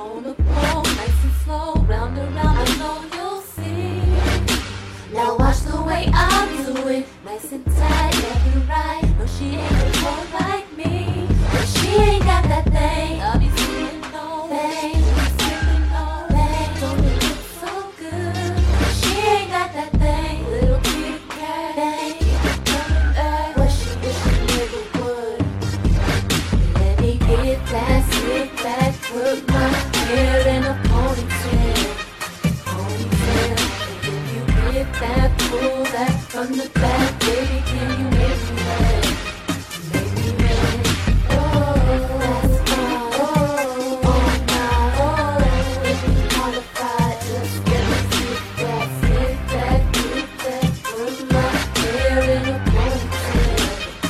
on the pole, nice and slow, round and round, I know you'll see. Now watch the way I do it, nice and tight, left and right. No, she ain't a pro like me, but she ain't got that thing. I'll be singing no thing, singing no thing. Don't it look so good? She ain't got that thing, little kitty cat thing. Keep coming back, what she wish she never would. Let me get that slick back, put my hair in a ponytail, ponytail. And if you get that, pull that from the back, baby, can you make me wet? Make me wet. Oh, that's fine. Oh my, oh. If you qualified, just let me sit back, get that, put my hair in a ponytail,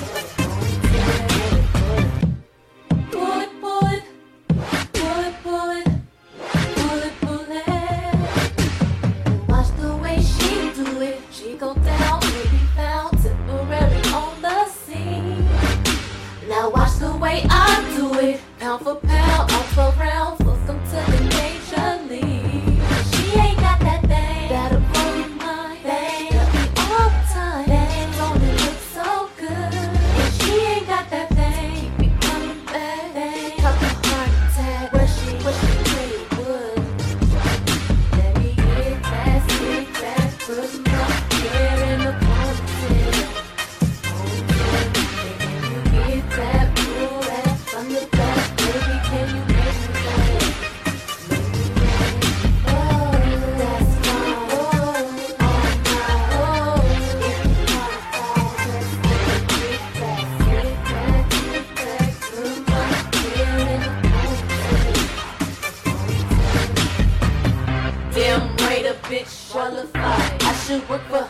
ponytail. Pull it, pull it, pull it, pull it, pull it, pull it. And watch the way she do it. She go down, maybe found, temporary on the scene. Now watch the way I do it, pound for pound, all 12 rounds. Welcome to the major league. She ain't got that thing that'll blow your mind. Thing that be all the time. Thing don't it look so good? And she ain't got that thing. Keep me coming back. Thing couple heart attack. Where she really would. Let me get that stick back, put my hair in a ponytail, ponytail. And if you get that, pull that from the back, baby, can you make me wet? Make me wet. Oh, that's fine. Oh my, oh. If you qualify, just let me get that, sit back, put my hair in a ponytail, ponytail. Damn right, a bitch qualified. I should work for